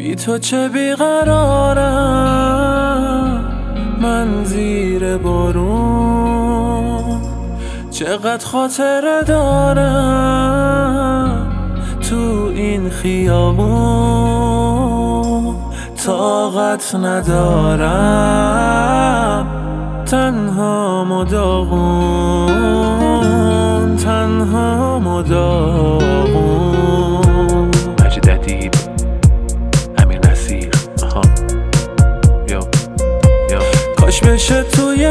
بی تو چه بیقرارم من زیر بارون، چقدر خاطره دارم تو این خیابون. طاقت ندارم تنها مداغون، تنها مداغون. مجید ادیب، امیر نصیر. کاش بشه توی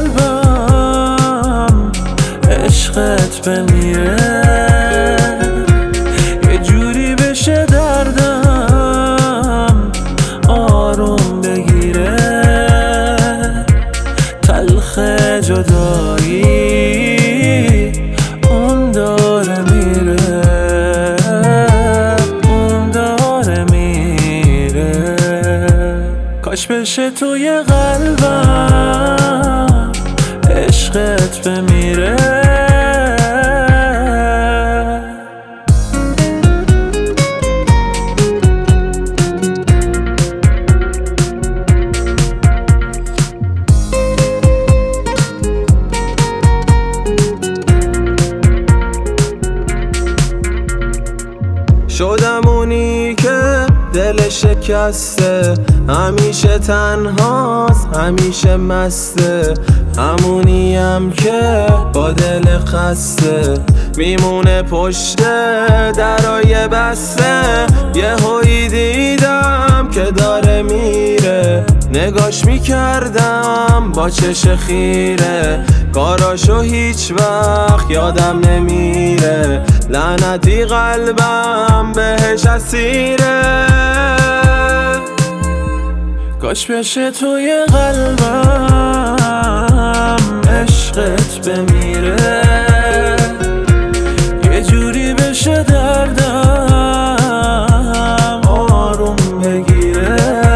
قلبم عشقت بمیره، یه جوری بشه دردم آروم بگیره. تلخ جدایی اون داره میره، اون داره میره. کاش بشه توی قلبم عشقت بمیره. شدم اونی که دل شکسته، همیشه تنهاست همیشه مسته، همونیم که با دل خسته میمونه پشت درای بسته. یه هایی دیدم که داره میره، نگاش میکردم با چش خیره، کاراشو هیچ وقت یادم نمیره. لعنتی قلبم بهش اسیره. کاش بشه توی قلبم عشقت بمیره، یه جوری بشه دردم آروم بگیره.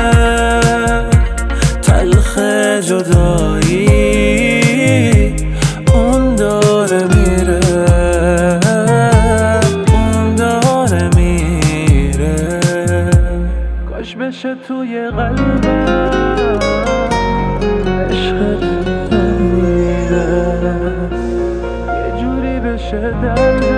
تلخ جدایی اون داره میره، اون داره میره. کاش بشه توی قلبم عشقت بمیره، یه جوری بشه دردم